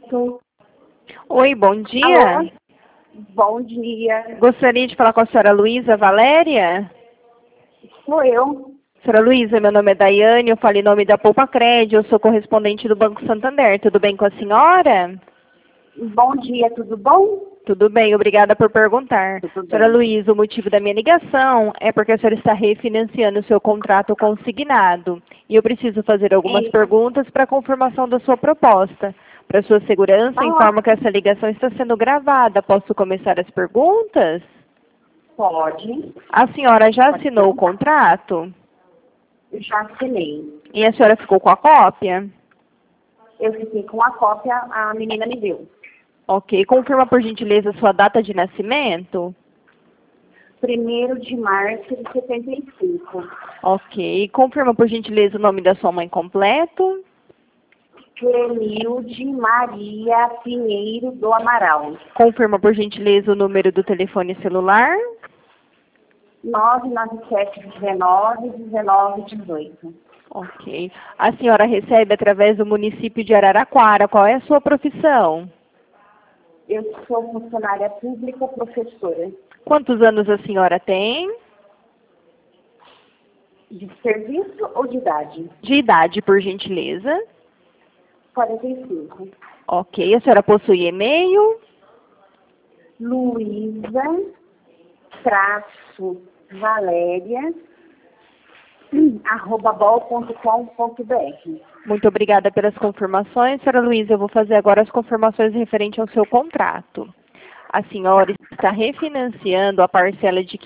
Oi, bom dia. Alô? Bom dia. Gostaria de falar com a senhora Luísa Valéria. Sou eu. Senhora Luísa, meu nome é Daiane, eu falo em nome da Poupa Cred, eu sou correspondente do Banco Santander. Tudo bem com a senhora? Bom dia, tudo bom? Tudo bem, obrigada por perguntar. Tudo Senhora bem. Luísa, o motivo da minha ligação é porque a senhora está refinanciando o seu contrato consignado. E eu preciso fazer algumas perguntas para confirmação da sua proposta. Para sua segurança, informo que essa ligação está sendo gravada. Posso começar as perguntas? Pode. A senhora já Pode assinou o perguntar. contrato? Eu já assinei. E a senhora ficou com a cópia? Eu fiquei com a cópia, a menina me deu. Ok. Confirma, por gentileza, sua data de nascimento? 1º de março de 75. Ok. Confirma, por gentileza, o nome da sua mãe completo? Clemilde Maria Pinheiro do Amaral. Confirma, por gentileza, o número do telefone celular? 997191918. Ok. A senhora recebe através do município de Araraquara. Qual é a sua profissão? Eu sou funcionária pública, professora. Quantos anos a senhora tem? De serviço ou de idade? De idade, por gentileza. 45. Ok. A senhora possui e-mail? Luísa-Valéria@bol.com.br. Muito obrigada pelas confirmações. Senhora Luísa, eu vou fazer agora as confirmações referentes ao seu contrato. A senhora está refinanciando a parcela de R$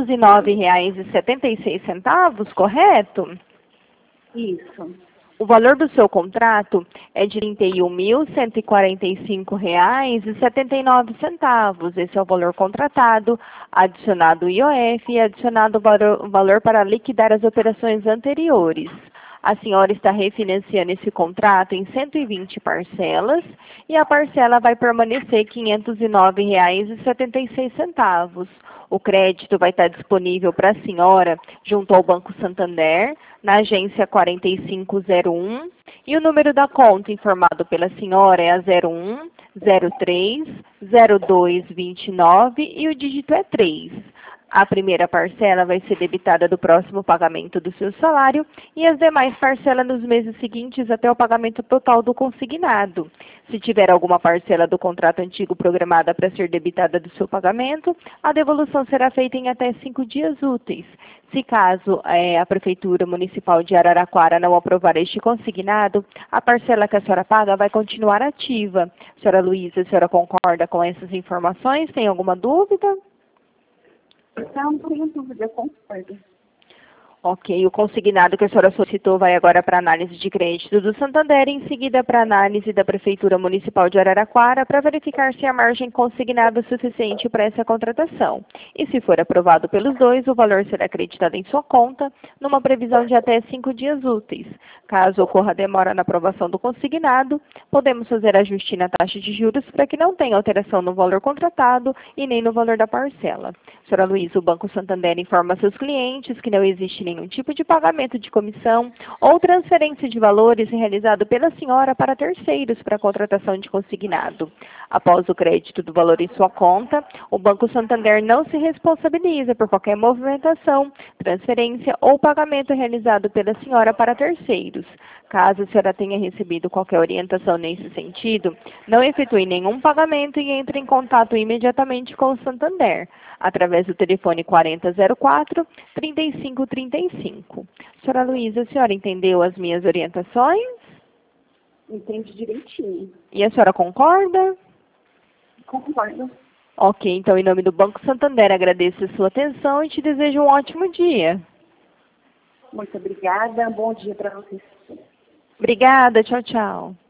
509,76, correto? Isso. O valor do seu contrato é de R$ 31.145,79. Esse é o valor contratado, adicionado o IOF e adicionado o valor para liquidar as operações anteriores. A senhora está refinanciando esse contrato em 120 parcelas e a parcela vai permanecer R$ 509,76. O crédito vai estar disponível para a senhora junto ao Banco Santander, na agência 4501, e o número da conta informado pela senhora é a 01 03 0229 e o dígito é 3. A primeira parcela vai ser debitada do próximo pagamento do seu salário e as demais parcelas nos meses seguintes até o pagamento total do consignado. Se tiver alguma parcela do contrato antigo programada para ser debitada do seu pagamento, a devolução será feita em até 5 dias úteis. Se caso a Prefeitura Municipal de Araraquara não aprovar este consignado, a parcela que a senhora paga vai continuar ativa. Senhora Luísa, a senhora concorda com essas informações? Tem alguma dúvida? Então, não tenho dúvida, eu concordo. Ok, o consignado que a senhora solicitou vai agora para análise de crédito do Santander e em seguida para análise da Prefeitura Municipal de Araraquara para verificar se a margem consignada é suficiente para essa contratação. E se for aprovado pelos dois, o valor será acreditado em sua conta numa previsão de até 5 dias úteis. Caso ocorra demora na aprovação do consignado, podemos fazer ajuste na taxa de juros para que não tenha alteração no valor contratado e nem no valor da parcela. Senhora Luísa, o Banco Santander informa seus clientes que não existe nenhum tipo de pagamento de comissão ou transferência de valores realizado pela senhora para terceiros para a contratação de consignado. Após o crédito do valor em sua conta, o Banco Santander não se responsabiliza por qualquer movimentação, transferência ou pagamento realizado pela senhora para terceiros. Caso a senhora tenha recebido qualquer orientação nesse sentido, não efetue nenhum pagamento e entre em contato imediatamente com o Santander, através do telefone 4004-3535. Senhora Luísa, a senhora entendeu as minhas orientações? Entendi direitinho. E a senhora concorda? Concordo. Ok, então em nome do Banco Santander agradeço a sua atenção e te desejo um ótimo dia. Muito obrigada. Bom dia para vocês. Obrigada, tchau, tchau.